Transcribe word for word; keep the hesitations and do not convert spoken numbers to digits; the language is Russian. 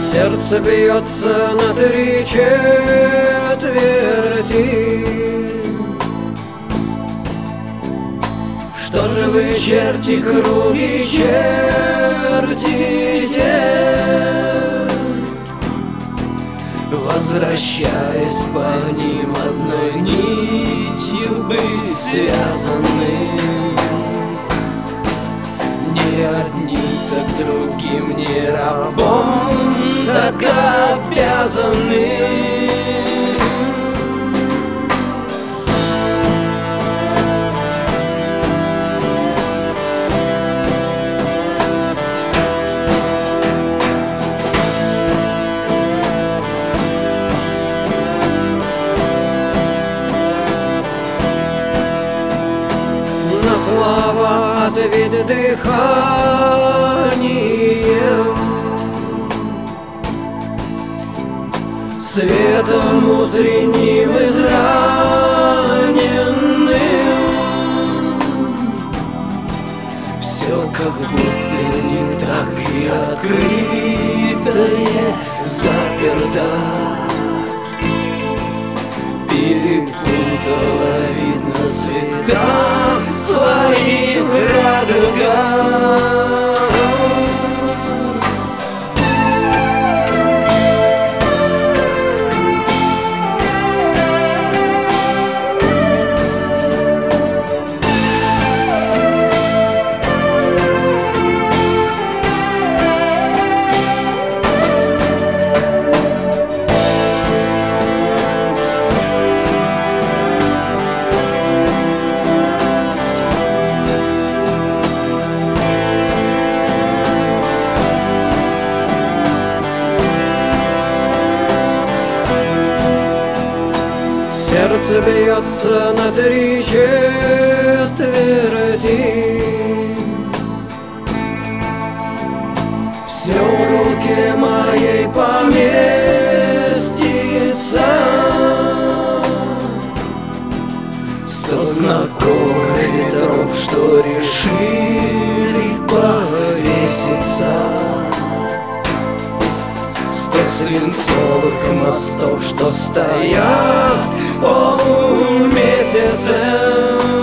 Сердце бьется на три четверти. Что же вы, черти, круги чертите, возвращаясь по ним одной нитью быть связанным? Не одним, так другим, не рабом, так обязанным. На слова ответ дыханием, светом утренним израненным. Все как будто не так и открытое заперто, перепутала, видно, цвета своим радугам. Сердце бьется на три четверти. Все в руке моей поместится. Сто знакомых ветров, что решили повеситься. Сто свинцовых мостов, что стоят полумесяцем.